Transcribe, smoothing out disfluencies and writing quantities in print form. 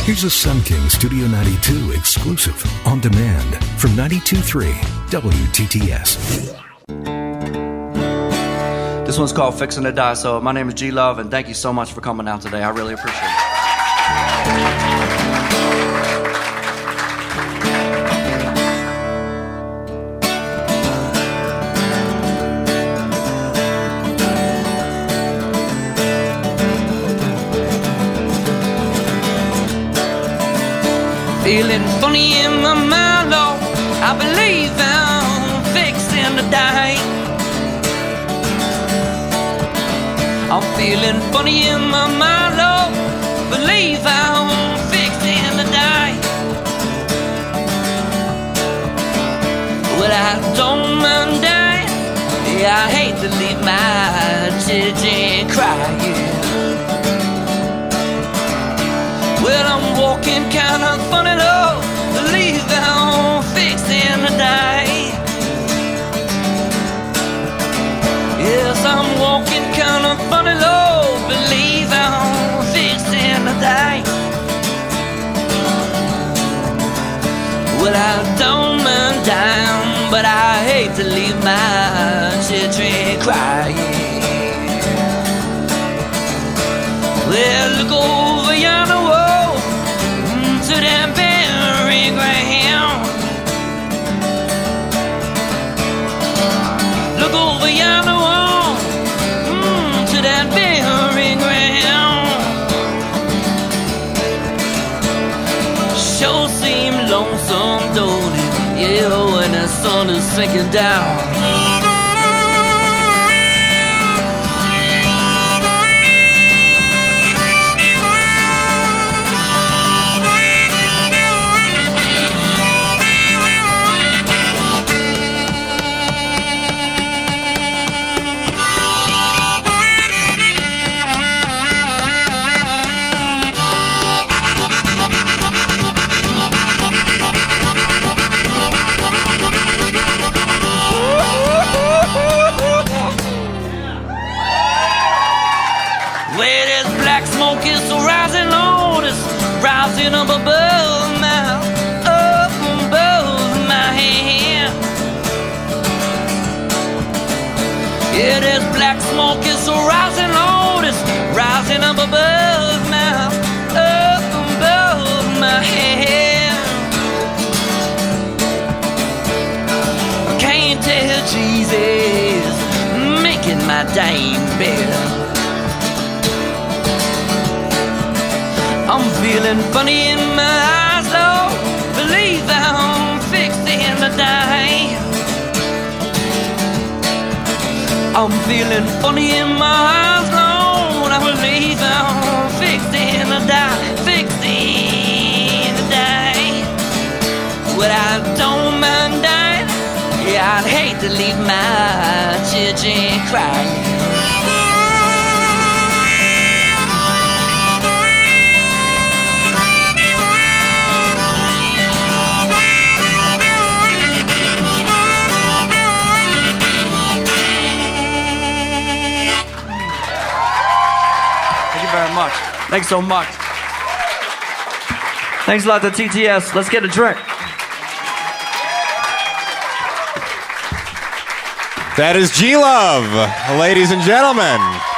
Here's a Sun King Studio 92 exclusive on demand from 92.3 WTTS. This one's called Fixin' to Die. So my name is G Love, and thank you so much for coming out today. I really appreciate it. Feeling funny in my mind, Lord, I believe I'm fixing to die. I'm feeling funny in my mind, Lord, believe I'm fixing to die. Well, I don't mind dying, yeah, I hate to leave my children crying. Well, I'm walking kinda funny, Lord, believe I'm fixing to die. Yes, I'm walking kinda funny, Lord, believe I'm fixing to die. Well, I don't mind dying, but I hate to leave my children crying. Well, look over yonder wall to that burying ground. Look over yonder wall to that burying ground. Sure seem lonesome, don't it? Yeah, when the sun is sinking down. Rising up above my head. Yeah, there's black smoke is rising on us, rising up above my head. I can't tell Jesus making my day better. I'm feeling funny in my eyes, Lord, believe I'm fixing to die. I'm feeling funny in my eyes, Lord, I believe I'm fixing to die, fixing to die. Well, I don't mind dying, yeah, I'd hate to leave my children crying. Very much. Thanks so much. Thanks a lot to TTS. Let's get a drink. That is G Love, ladies and gentlemen.